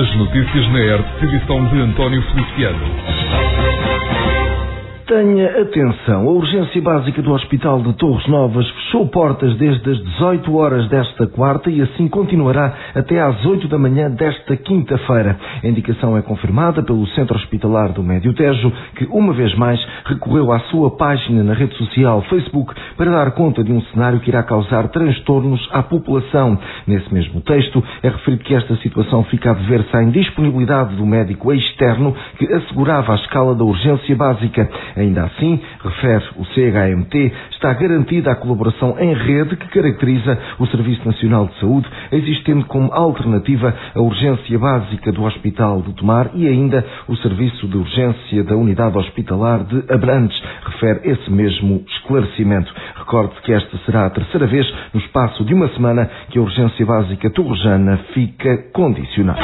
As notícias na ERT, edição de António Feliciano. Tenha atenção, a urgência básica do Hospital de Torres Novas fechou portas desde as 18 horas desta quarta e assim continuará até às 8 da manhã desta quinta-feira. A indicação é confirmada pelo Centro Hospitalar do Médio Tejo, que uma vez mais recorreu à sua página na rede social Facebook para dar conta de um cenário que irá causar transtornos à população. Nesse mesmo texto é referido que esta situação fica a dever-se à indisponibilidade do médico externo que assegurava a escala da urgência básica. Ainda assim, refere o CHMT, está garantida a colaboração em rede que caracteriza o Serviço Nacional de Saúde, existendo como alternativa a urgência básica do Hospital de Tomar e ainda o Serviço de Urgência da Unidade Hospitalar de Abrantes, refere esse mesmo esclarecimento. Recorde que esta será a terceira vez no espaço de uma semana que a urgência básica torrejana fica condicionada.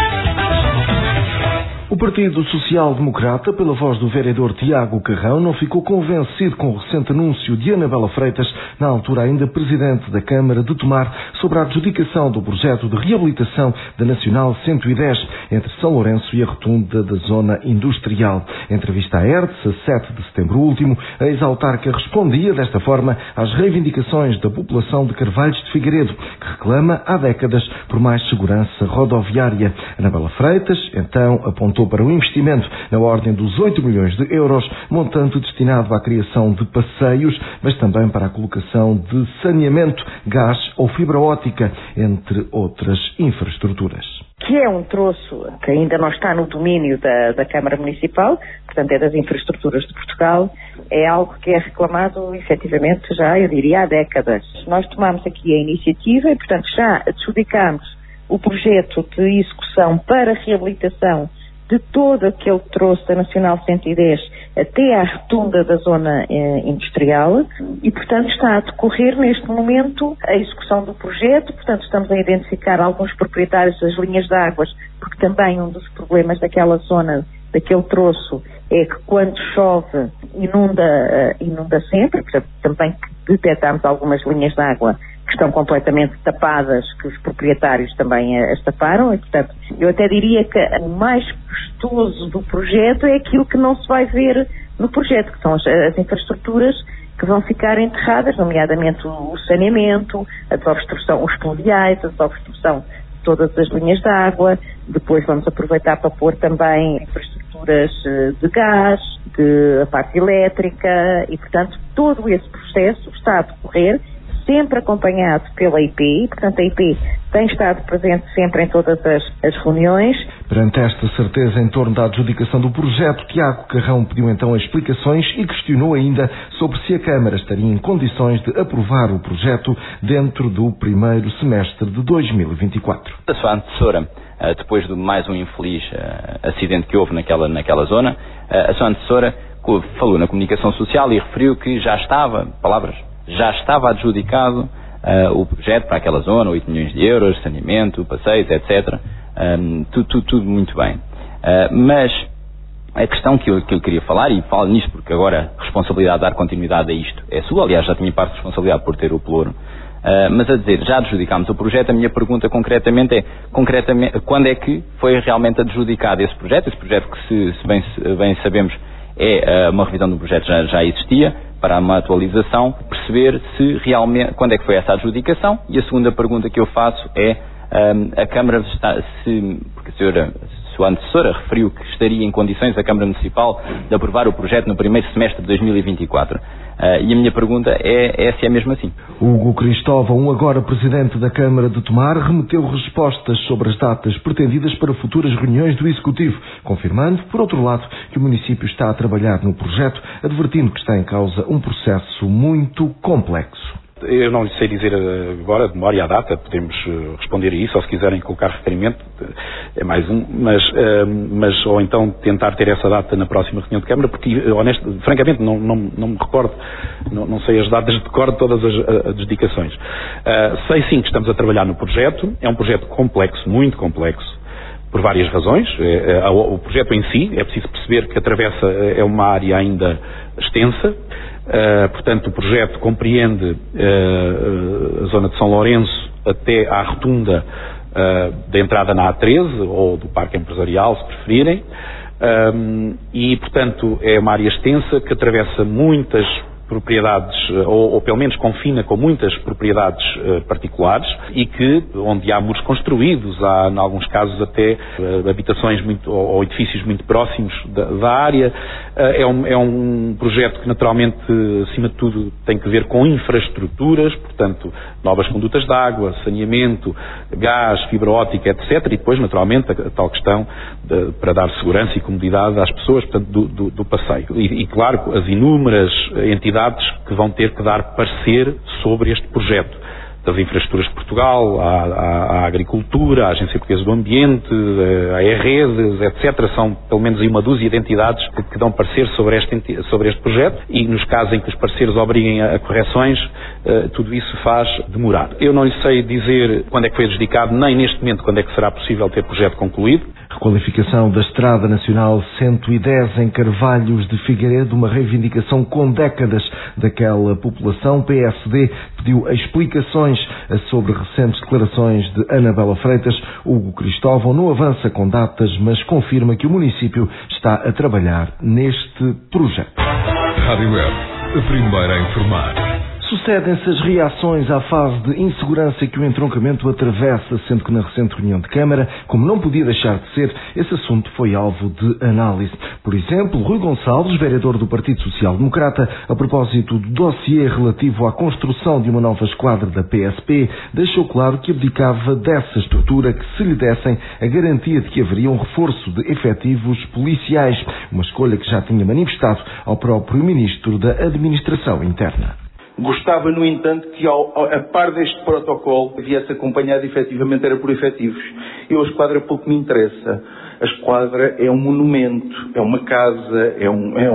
O Partido Social Democrata, pela voz do vereador Tiago Carrão, não ficou convencido com o recente anúncio de Anabela Freitas, na altura ainda Presidente da Câmara de Tomar, sobre a adjudicação do projeto de reabilitação da Nacional 110 entre São Lourenço e a rotunda da Zona Industrial. Entrevista à ERTS, a 7 de setembro último, a ex-autarca respondia desta forma às reivindicações da população de Carvalhos de Figueiredo, que reclama há décadas por mais segurança rodoviária. Anabela Freitas, então, apontou para um investimento na ordem dos 8 milhões de euros, montante destinado à criação de passeios, mas também para a colocação de saneamento, gás ou fibra óptica, entre outras infraestruturas. Que é um troço que ainda não está no domínio da Câmara Municipal, portanto é das infraestruturas de Portugal, é algo que é reclamado efetivamente já, eu diria, há décadas. Nós tomamos aqui a iniciativa e, portanto, já adjudicámos o projeto de execução para reabilitação de todo aquele troço da Nacional 110 até à rotunda da Zona Industrial e, portanto, está a decorrer neste momento a execução do projeto. Portanto, estamos a identificar alguns proprietários das linhas de águas, porque também um dos problemas daquela zona, daquele troço, é que quando chove inunda sempre. Portanto, também detectamos algumas linhas de água que estão completamente tapadas, que os proprietários também as taparam e, portanto, eu até diria que o mais custoso do projeto é aquilo que não se vai ver no projeto, que são as infraestruturas que vão ficar enterradas, nomeadamente o saneamento, a desobstrução, os pluviais, a desobstrução de todas as linhas de água. Depois vamos aproveitar para pôr também infraestruturas de gás, a parte elétrica e, portanto, todo esse processo está a decorrer, sempre acompanhado pela IP, e, portanto, a IP tem estado presente sempre em todas as reuniões. Perante esta certeza em torno da adjudicação do projeto, Tiago Carrão pediu então explicações e questionou ainda sobre se a Câmara estaria em condições de aprovar o projeto dentro do primeiro semestre de 2024. A sua antecessora, depois de mais um infeliz acidente que houve naquela zona, a sua antecessora falou na comunicação social e referiu que já estava adjudicado o projeto para aquela zona, 8 milhões de euros, saneamento, passeios, etc. Tudo muito bem. Mas a questão que eu queria falar, e falo nisto porque agora a responsabilidade de dar continuidade a isto é sua, aliás já tinha parte de responsabilidade por ter o pelouro, mas a dizer, já adjudicámos o projeto, a minha pergunta concretamente é, quando é que foi realmente adjudicado esse projeto? Esse projeto que, se bem sabemos, é uma revisão do projeto, já existia, para uma atualização, perceber se realmente, quando é que foi essa adjudicação. E a segunda pergunta que eu faço é, a Câmara porque a sua antecessora referiu que estaria em condições a Câmara Municipal de aprovar o projeto no primeiro semestre de 2024. E a minha pergunta é se é mesmo assim. Hugo Cristóvão, agora Presidente da Câmara de Tomar, remeteu respostas sobre as datas pretendidas para futuras reuniões do Executivo, confirmando, por outro lado, que o município está a trabalhar no projeto, advertindo que está em causa um processo muito complexo. Eu não lhe sei dizer agora, de memória a data, podemos responder a isso, ou se quiserem colocar requerimento, é mais um, mas ou então tentar ter essa data na próxima reunião de Câmara, porque, francamente, não me recordo, não sei as datas de cor de todas as dedicações. Sei sim que estamos a trabalhar no projeto, é um projeto complexo, muito complexo, por várias razões. O projeto em si, é preciso perceber que atravessa, é uma área ainda extensa. Portanto, o projeto compreende a zona de São Lourenço até à rotunda da entrada na A13 ou do Parque Empresarial, se preferirem, e, portanto, é uma área extensa que atravessa muitas propriedades, ou pelo menos confina com muitas propriedades particulares e que, onde há muros construídos, há, em alguns casos, até habitações ou edifícios muito próximos da área. É um projeto que, naturalmente, acima de tudo, tem que ver com infraestruturas, portanto, novas condutas de água, saneamento, gás, fibra óptica, etc. E depois, naturalmente, a tal questão para dar segurança e comodidade às pessoas, portanto, do passeio. E, claro, as inúmeras entidades que vão ter que dar parecer sobre este projeto. Das infraestruturas de Portugal, à agricultura, à Agência Portuguesa do Ambiente, à redes, etc. São pelo menos uma dúzia de entidades que dão parecer sobre este projeto e nos casos em que os pareceres obriguem a correções, tudo isso faz demorar. Eu não lhe sei dizer quando é que foi adjudicado, nem neste momento quando é que será possível ter projeto concluído. Requalificação da Estrada Nacional 110 em Carvalhos de Figueiredo, uma reivindicação com décadas daquela população. PSD pediu explicações sobre recentes declarações de Anabela Freitas. Hugo Cristóvão não avança com datas, mas confirma que o município está a trabalhar neste projeto. Rádio Web, a primeira a informar. Sucedem-se as reações à fase de insegurança que o entroncamento atravessa, sendo que na recente reunião de Câmara, como não podia deixar de ser, esse assunto foi alvo de análise. Por exemplo, Rui Gonçalves, vereador do Partido Social Democrata, a propósito do dossiê relativo à construção de uma nova esquadra da PSP, deixou claro que abdicava dessa estrutura que se lhe dessem a garantia de que haveria um reforço de efetivos policiais, uma escolha que já tinha manifestado ao próprio Ministro da Administração Interna. Gostava, no entanto, que a par deste protocolo viesse acompanhado efetivamente era por efetivos. Eu, a esquadra pouco me interessa. A esquadra é um monumento, é uma casa, é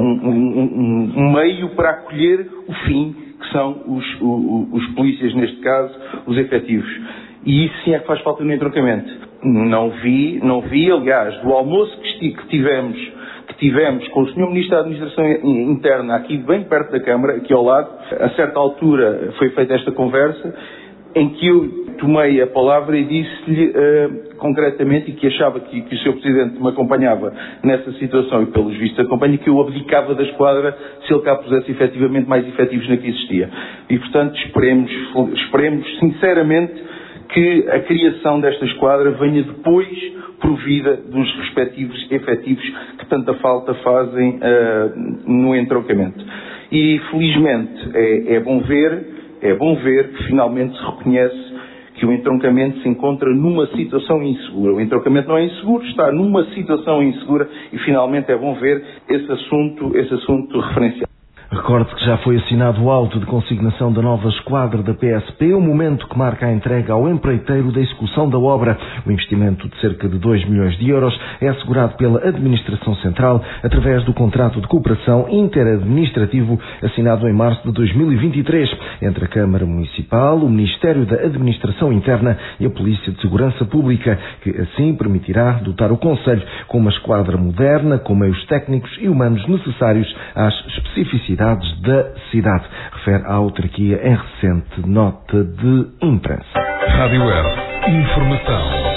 um meio para acolher o fim, que são os polícias, neste caso, os efetivos. E isso sim é que faz falta no entroncamento. Não vi, aliás, do almoço que tivemos com o Sr. Ministro da Administração Interna, aqui bem perto da Câmara, aqui ao lado, a certa altura foi feita esta conversa, em que eu tomei a palavra e disse-lhe concretamente, e que achava que o Sr. Presidente me acompanhava nessa situação, e pelos vistos acompanha, que eu abdicava da esquadra se ele cá pusesse efetivamente mais efetivos na que existia. E, portanto, esperemos sinceramente que a criação desta esquadra venha depois provida dos respectivos efetivos que tanta falta fazem no entroncamento. E, felizmente, é bom ver que finalmente se reconhece que o entroncamento se encontra numa situação insegura. O entroncamento não é inseguro, está numa situação insegura e, finalmente, é bom ver esse assunto referenciado. Recorde que já foi assinado o auto de consignação da nova esquadra da PSP, um momento que marca a entrega ao empreiteiro da execução da obra. O investimento de cerca de 2 milhões de euros é assegurado pela Administração Central através do contrato de cooperação interadministrativo assinado em março de 2023 entre a Câmara Municipal, o Ministério da Administração Interna e a Polícia de Segurança Pública, que assim permitirá dotar o Concelho com uma esquadra moderna, com meios técnicos e humanos necessários às especificidades da cidade, refere a autarquia em recente nota de imprensa. Rádio Web, informação.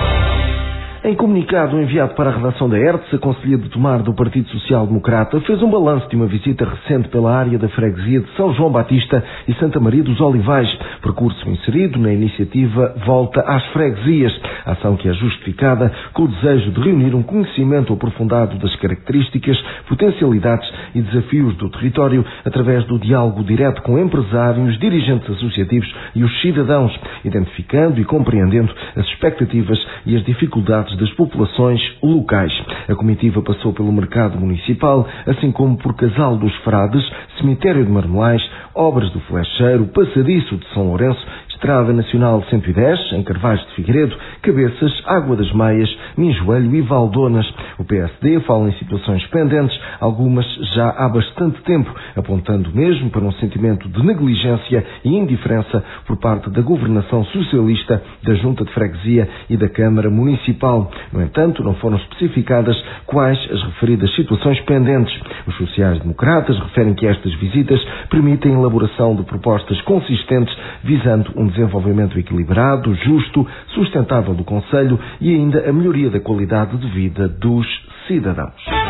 Em comunicado enviado para a redação da ERTS, a Conselhia de Tomar do Partido Social Democrata fez um balanço de uma visita recente pela área da freguesia de São João Batista e Santa Maria dos Olivais, percurso inserido na iniciativa Volta às Freguesias, ação que é justificada com o desejo de reunir um conhecimento aprofundado das características, potencialidades e desafios do território através do diálogo direto com empresários, dirigentes associativos e os cidadãos, identificando e compreendendo as expectativas e as dificuldades das populações locais. A comitiva passou pelo mercado municipal, assim como por Casal dos Frades, Cemitério de Marmelais, Obras do Flecheiro, Passadiço de São Lourenço, Estrada Nacional 110, em Carvalhos de Figueiredo, Cabeças, Água das Meias, Minjoelho e Valdonas. O PSD fala em situações pendentes, algumas já há bastante tempo, apontando mesmo para um sentimento de negligência e indiferença por parte da governação socialista, da Junta de Freguesia e da Câmara Municipal. No entanto, não foram especificadas quais as referidas situações pendentes. Os sociais-democratas referem que estas visitas permitem a elaboração de propostas consistentes visando um um desenvolvimento equilibrado, justo, sustentável do concelho e ainda a melhoria da qualidade de vida dos cidadãos.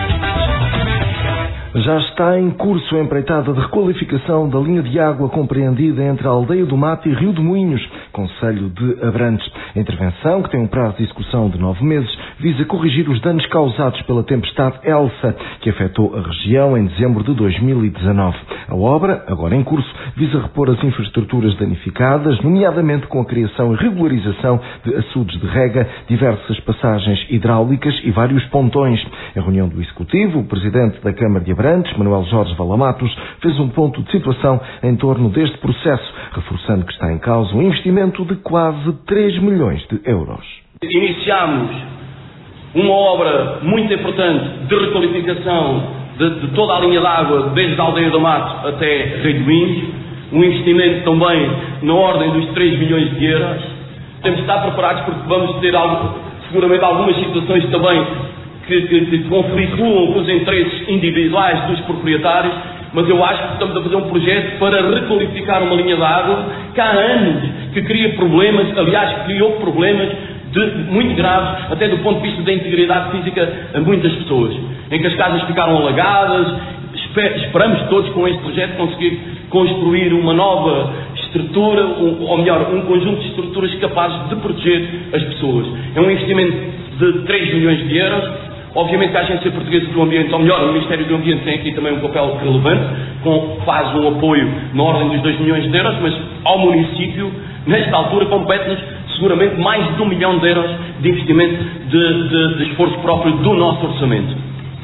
Já está em curso a empreitada de requalificação da linha de água compreendida entre a Aldeia do Mato e Rio de Moinhos, concelho de Abrantes. A intervenção, que tem um prazo de execução de 9 meses, visa corrigir os danos causados pela tempestade Elsa, que afetou a região em dezembro de 2019. A obra, agora em curso, visa repor as infraestruturas danificadas, nomeadamente com a criação e regularização de açudes de rega, diversas passagens hidráulicas e vários pontões. Em reunião do Executivo, o Presidente da Câmara de Abrantes, Manuel Jorge Valamatos, fez um ponto de situação em torno deste processo, reforçando que está em causa um investimento de quase 3 milhões de euros. Iniciamos uma obra muito importante de requalificação de toda a linha de água, desde a Aldeia do Mato até Rio de Moinhos, um investimento também na ordem dos 3 milhões de euros. Temos de estar preparados porque vamos ter seguramente algumas situações também que conflituam com os interesses individuais dos proprietários, mas eu acho que estamos a fazer um projeto para requalificar uma linha de água que há anos que cria problemas, aliás, criou problemas muito graves, até do ponto de vista da integridade física a muitas pessoas, em que as casas ficaram alagadas. Esperamos todos com este projeto conseguir construir uma nova estrutura, ou melhor, um conjunto de estruturas capazes de proteger as pessoas. É um investimento de 3 milhões de euros. Obviamente que a Agência Portuguesa do Ambiente, ou melhor, o Ministério do Ambiente tem aqui também um papel relevante, faz um apoio na ordem dos 2 milhões de euros, mas ao município, nesta altura, compete-nos seguramente mais de 1 milhão de euros de investimento de esforço próprio do nosso orçamento.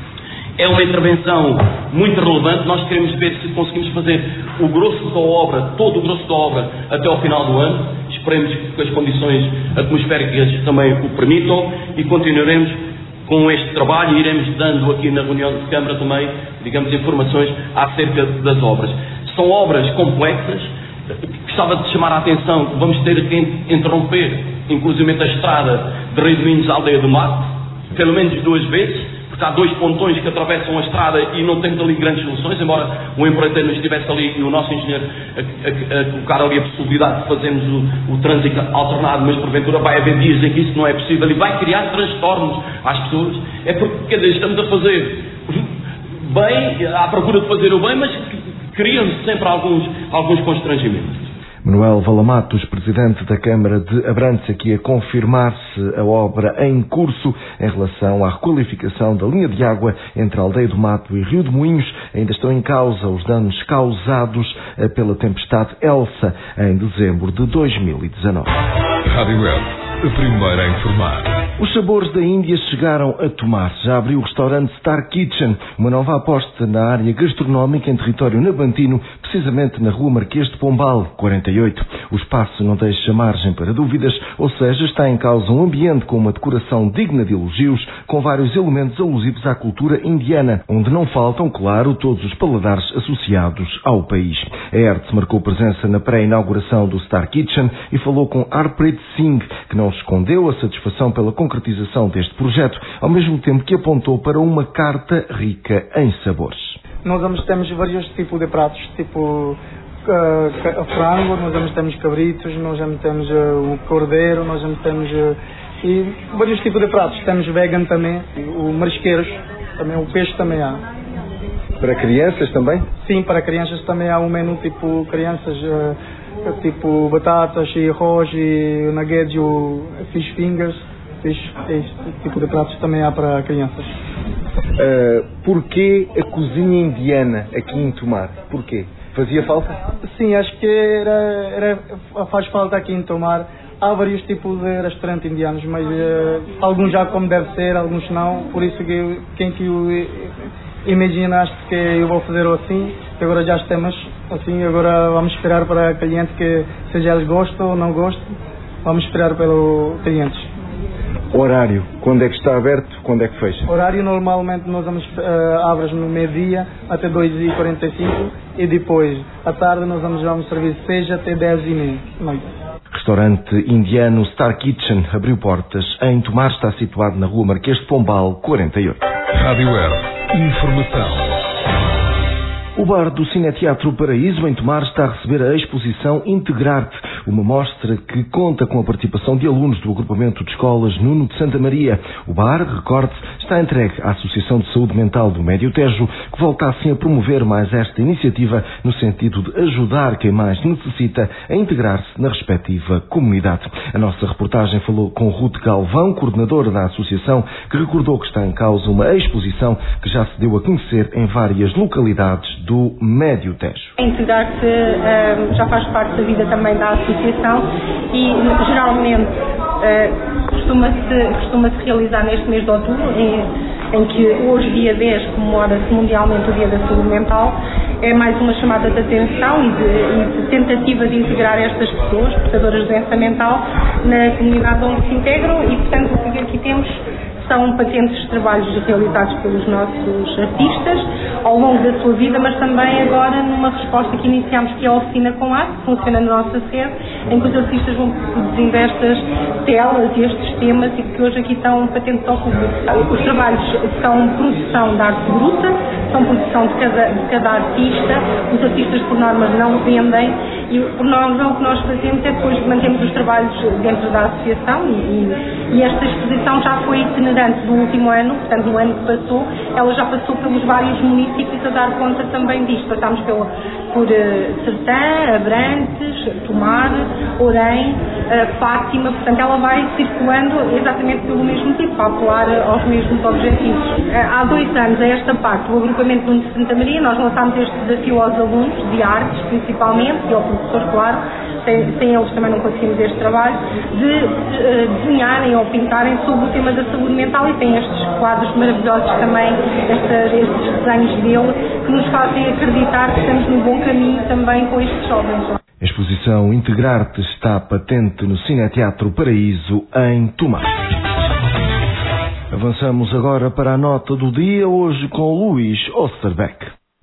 É uma intervenção muito relevante. Nós queremos ver se conseguimos fazer o grosso da obra, todo o grosso da obra, até ao final do ano. Esperemos que as condições atmosféricas também o permitam e continuaremos com este trabalho e iremos dando aqui na reunião de Câmara também, digamos, informações acerca das obras. São obras complexas. Gostava de chamar a atenção que vamos ter que interromper, inclusive a estrada de Rio de Moinhos à Aldeia do Mato, pelo menos 2 vezes, porque há 2 pontões que atravessam a estrada e não temos ali grandes soluções, embora o empreiteiro não estivesse ali e o nosso engenheiro a colocar ali a possibilidade de fazermos o trânsito alternado, mas porventura vai haver dias em que isso não é possível e vai criar transtornos às pessoas. É porque, quer dizer, estamos a fazer bem, à procura de fazer o bem, mas criam-se sempre alguns constrangimentos. Manuel Valamatos, Presidente da Câmara de Abrantes, aqui a confirmar-se a obra em curso em relação à requalificação da linha de água entre a Aldeia do Mato e Rio de Moinhos. Ainda estão em causa os danos causados pela tempestade Elsa em dezembro de 2019. Rádio Web, a primeira a informar. Os sabores da Índia chegaram a Tomar. Já abriu o restaurante Star Kitchen, uma nova aposta na área gastronómica em território nabantino, precisamente na Rua Marquês de Pombal, 48. O espaço não deixa margem para dúvidas, ou seja, está em causa um ambiente com uma decoração digna de elogios, com vários elementos alusivos à cultura indiana, onde não faltam, claro, todos os paladares associados ao país. A Hertz marcou presença na pré-inauguração do Star Kitchen e falou com Harpreet Singh, que não escondeu a satisfação pela concretização deste projeto, ao mesmo tempo que apontou para uma carta rica em sabores. Nós temos vários tipos de pratos, tipo frango, nós temos cabritos, nós temos o cordeiro, nós temos e vários tipos de pratos. Temos vegan também, o marisqueiros, também o peixe também há. Para crianças também? Sim, para crianças também há um menu tipo crianças, tipo batatas e arroz e nuggets e o fish fingers. Este tipo de pratos também há para crianças. Porquê a cozinha indiana aqui em Tomar? Porquê? Fazia falta? Sim, acho que faz falta aqui em Tomar. Há vários tipos de restaurantes indianos, mas alguns já como deve ser, alguns não. Por isso que quem que imaginaste que eu vou fazer assim, que agora já estamos assim, agora vamos esperar para o cliente que seja eles gostam ou não gostam, vamos esperar pelo cliente. Horário, quando é que está aberto, quando é que fecha? Horário normalmente nós abrimos no meio-dia até 2h45 e depois à tarde nós vamos servir 6 até 10h30 da noite. Restaurante indiano Star Kitchen abriu portas em Tomar, está situado na Rua Marquês de Pombal, 48. Rádio Web, informação. O bar do Cineteatro Paraíso, em Tomar, está a receber a exposição Integrar-te, uma mostra que conta com a participação de alunos do agrupamento de escolas Nuno de Santa Maria. O bar, recorde-se, está entregue à Associação de Saúde Mental do Médio Tejo, que volta assim a promover mais esta iniciativa no sentido de ajudar quem mais necessita a integrar-se na respectiva comunidade. A nossa reportagem falou com Ruth Galvão, coordenadora da associação, que recordou que está em causa uma exposição que já se deu a conhecer em várias localidades do Médio Tejo. Integrar-se já faz parte da vida também da associação e geralmente costuma-se realizar neste mês de outubro, em que hoje, dia 10, comemora-se mundialmente o Dia da Saúde Mental. É mais uma chamada de atenção e de tentativa de integrar estas pessoas portadoras de doença mental na comunidade onde se integram e, portanto, o que aqui temos são patentes trabalhos realizados pelos nossos artistas ao longo da sua vida, mas também agora numa resposta que iniciamos, que é a Oficina com Arte, que funciona na nossa sede, em que os artistas vão produzindo estas telas e estes temas e que hoje aqui estão patentes ao público. Os trabalhos são produção de arte bruta, são produção de cada artista, os artistas por norma não vendem e por norma o que nós fazemos é depois mantemos os trabalhos dentro da associação e esta exposição já foi itinerante do último ano, portanto no ano que passou, ela já passou pelos vários municípios a dar conta também disto. Passámos por Sertã, Abrantes, Tomar, Orém, Fátima, portanto ela vai circulando exatamente pelo mesmo tipo, para apelar aos mesmos objetivos. Há 2 anos, a esta parte, o agrupamento Nuno de Santa Maria, nós lançámos este desafio aos alunos, de artes principalmente, e ao professor, claro, sem eles também não conseguimos este trabalho, de desenharem ou pintarem sobre o tema da saúde mental e tem estes quadros maravilhosos também, estes desenhos dele, que nos fazem acreditar que estamos no bom caminho também com estes jovens. A exposição Integrar-te está patente no Cineteatro Paraíso, em Tomar. Avançamos agora para a nota do dia, hoje com Luís Osterbeck.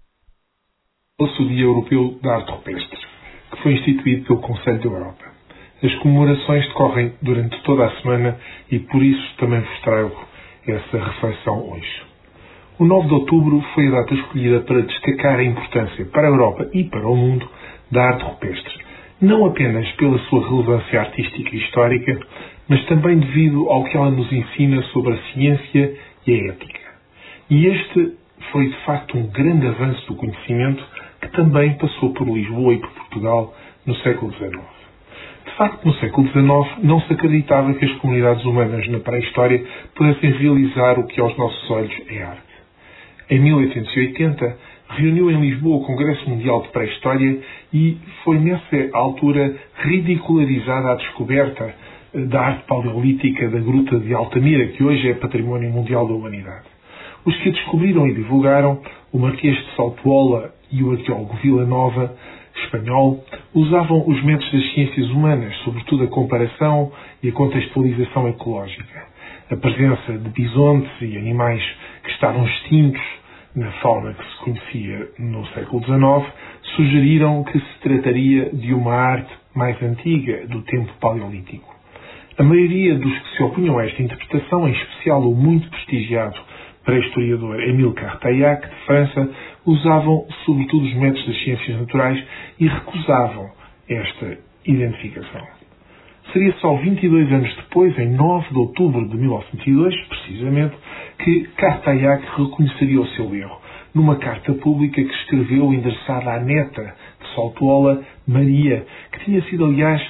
O Dia Europeu da Arte Rupestre, que foi instituído pelo Conselho da Europa. As comemorações decorrem durante toda a semana e por isso também vos trago essa reflexão hoje. O 9 de outubro foi a data escolhida para destacar a importância para a Europa e para o mundo da arte rupestre, não apenas pela sua relevância artística e histórica, mas também devido ao que ela nos ensina sobre a ciência e a ética. E este foi, de facto, um grande avanço do conhecimento que também passou por Lisboa e por Portugal no século XIX. De facto, no século XIX não se acreditava que as comunidades humanas na pré-história pudessem realizar o que aos nossos olhos é arte. Em 1880, reuniu em Lisboa o Congresso Mundial de Pré-História e foi nessa altura ridicularizada a descoberta da arte paleolítica da Gruta de Altamira, que hoje é Património Mundial da Humanidade. Os que a descobriram e divulgaram, o Marquês de Saltola e o arqueólogo Vila Nova, espanhol, usavam os métodos das ciências humanas, sobretudo a comparação e a contextualização ecológica. A presença de bisontes e animais que estavam extintos na fauna que se conhecia no século XIX, sugeriram que se trataria de uma arte mais antiga, do tempo paleolítico. A maioria dos que se opunham a esta interpretação, em especial o muito prestigiado pré-historiador Émile Cartaillac, de França, usavam sobretudo os métodos das ciências naturais e recusavam esta identificação. Seria só 22 anos depois, em 9 de outubro de 1902, precisamente, que Cartaillac reconheceria o seu erro, numa carta pública que escreveu endereçada à neta de Saltola, Maria, que tinha sido, aliás,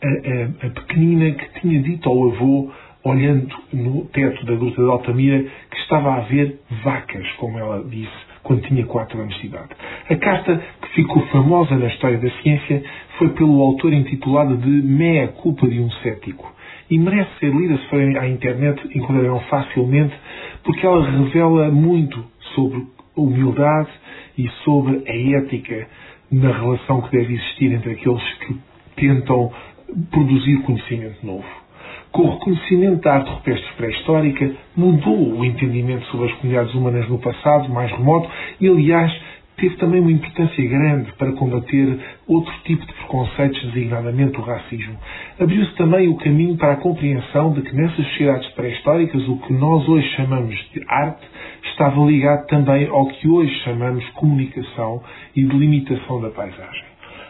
a pequenina que tinha dito ao avô, olhando no teto da Gruta de Altamira, que estava a ver vacas, como ela disse, quando tinha 4 anos de idade. A carta, que ficou famosa na história da ciência, foi pelo autor intitulada de Mea Culpa de um Cético. E merece ser lida, se forem à internet, encontrarão facilmente, porque ela revela muito sobre a humildade e sobre a ética na relação que deve existir entre aqueles que tentam produzir conhecimento novo. Com o reconhecimento da arte rupestre pré-histórica, mudou o entendimento sobre as comunidades humanas no passado mais remoto e, aliás, teve também uma importância grande para combater outro tipo de preconceitos, designadamente o racismo. Abriu-se também o caminho para a compreensão de que nessas sociedades pré-históricas o que nós hoje chamamos de arte estava ligado também ao que hoje chamamos de comunicação e delimitação da paisagem.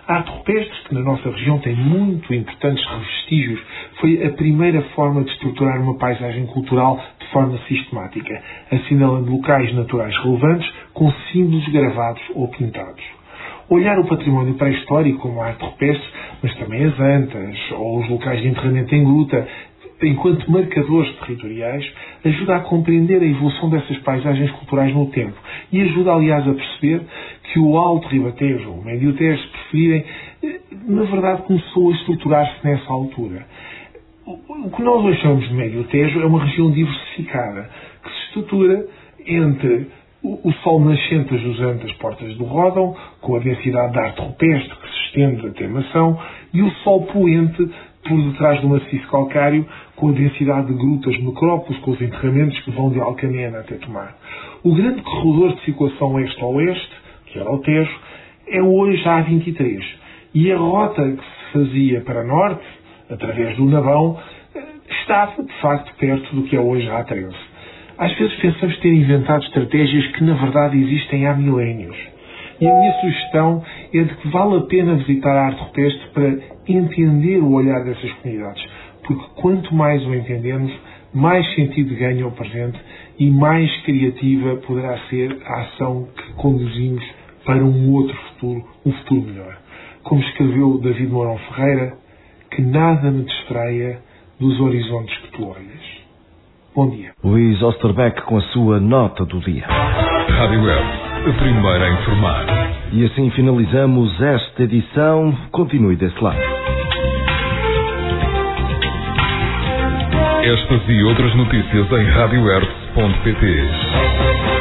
A arte rupestre, que na nossa região tem muito importantes vestígios, foi a primeira forma de estruturar uma paisagem cultural de forma sistemática, assinalando locais naturais relevantes com símbolos gravados ou pintados. Olhar o património pré-histórico como a arte rupestre, mas também as antas ou os locais de enterramento em gruta, enquanto marcadores territoriais, ajuda a compreender a evolução dessas paisagens culturais no tempo e ajuda, aliás, a perceber que o Alto Ribatejo, ou o Médio Tejo, se preferirem, na verdade começou a estruturar-se nessa altura. O que nós hoje chamamos de Médio Tejo é uma região diversificada, que se estrutura entre o sol nascente ajusante as portas do Ródão, com a densidade de arte rupestre que se estende até Mação, e o sol poente por detrás do maciço calcário, com a densidade de grutas, necrópolis, com os enterramentos que vão de Alcanena até Tomar. O grande corredor de circulação oeste-oeste, que era o Tejo, é hoje a A23. E a rota que se fazia para norte, através do Navão, estava, de facto, perto do que é hoje a A13. Às vezes pensamos ter inventado estratégias que, na verdade, existem há milénios. E a minha sugestão é de que vale a pena visitar a arte rupestre para entender o olhar dessas comunidades. Porque quanto mais o entendemos, mais sentido ganha o presente e mais criativa poderá ser a ação que conduzimos para um outro futuro, um futuro melhor. Como escreveu David Mourão Ferreira, que nada me distraia dos horizontes que tu olhas. Bom dia. Luís Osterbeck com a sua nota do dia. Rádio Web, a primeira a informar. E assim finalizamos esta edição. Continue desse lado. Estas e outras notícias em radioearth.pt.